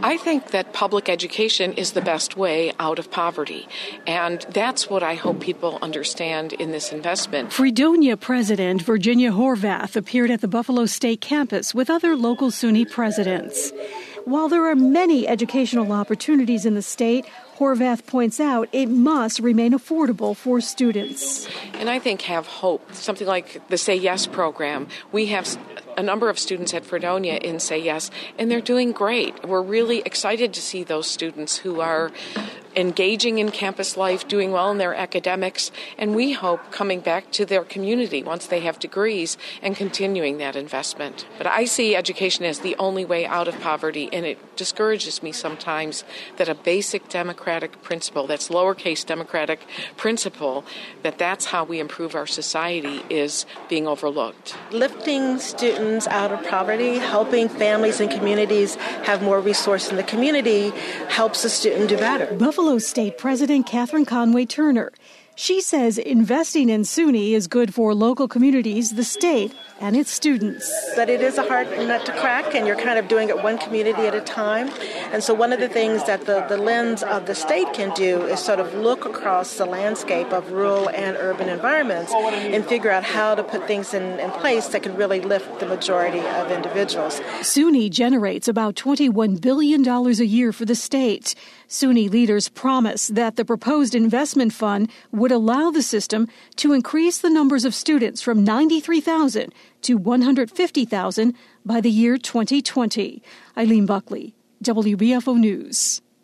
I think that public education is the best way out of poverty, and that's what I hope people understand in this investment. Fredonia President Virginia Horvath appeared at the Buffalo State campus with other local SUNY presidents. While there are many educational opportunities in the state, Horvath points out it must remain affordable for students. And I think have hope. Something like the Say Yes program. We have a number of students at Fredonia in Say Yes, and they're doing great. We're really excited to see those students who are engaging in campus life, doing well in their academics, and we hope coming back to their community once they have degrees and continuing that investment. But I see education as the only way out of poverty, and it discourages me sometimes that a basic democratic principle, that's lowercase democratic principle, that's how we improve our society, is being overlooked. Lifting students out of poverty, helping families and communities have more resources in the community helps the student do better. Buffalo State President Catherine Conway Turner. She says investing in SUNY is good for local communities, the state, and its students. But it is a hard nut to crack, and you're kind of doing it one community at a time. And so one of the things that the lens of the state can do is sort of look across the landscape of rural and urban environments and figure out how to put things in place that can really lift the majority of individuals. SUNY generates about $21 billion a year for the state. SUNY leaders promise that the proposed investment fund would allow the system to increase the numbers of students from 93,000 to 150,000 by the year 2020. Eileen Buckley, WBFO News.